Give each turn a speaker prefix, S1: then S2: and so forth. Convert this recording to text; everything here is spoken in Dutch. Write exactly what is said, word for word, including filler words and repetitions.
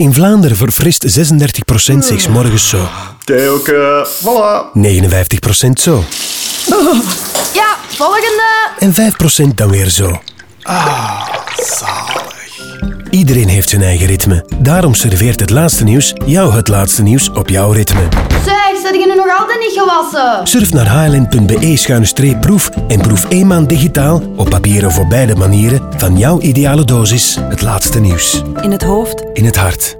S1: In Vlaanderen verfrist zesendertig procent zich 's morgens zo.
S2: Kijk, ook, uh, voilà.
S1: negenenvijftig procent zo.
S3: Ja, volgende.
S1: En vijf procent dan weer zo.
S2: Ah, zalig.
S1: Iedereen heeft zijn eigen ritme. Daarom serveert het laatste nieuws jou het laatste nieuws op jouw ritme.
S3: Zeg, zet je nu nog altijd niet gewassen?
S1: Surf naar h l n punt b e schuine streep proef en proef één maand digitaal, op papier of op beide manieren, van jouw ideale dosis het laatste nieuws.
S4: In het hoofd,
S1: In het hart.